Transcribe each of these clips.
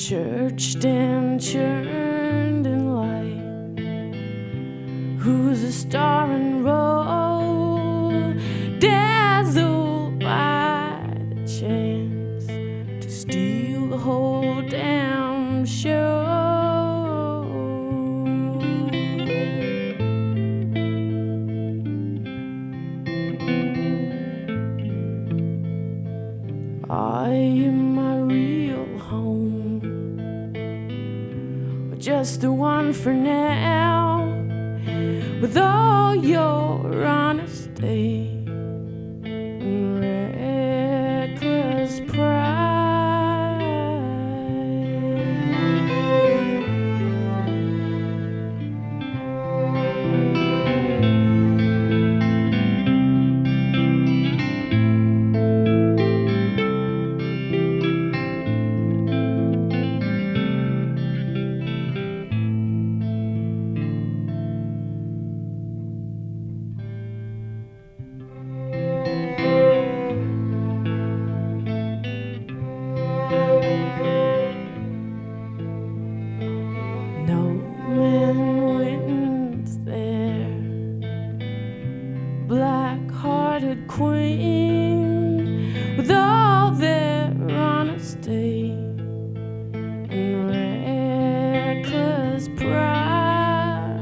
churched and churned in light, who's a star and roll, dazzled by the chance to steal the whole damn show. Are you my real home, or just the one for now, with all your honesty and reckless pride? No man wins there, black-hearted queen, with all their honesty and reckless pride.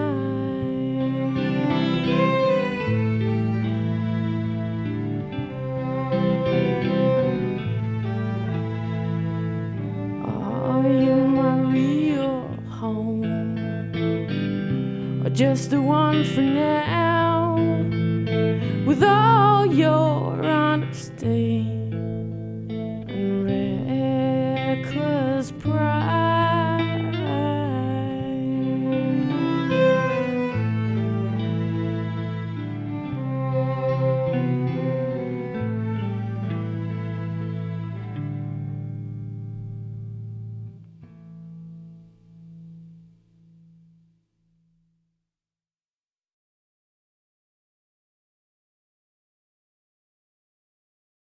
Are you my real home, or just the one for now, with all your honesty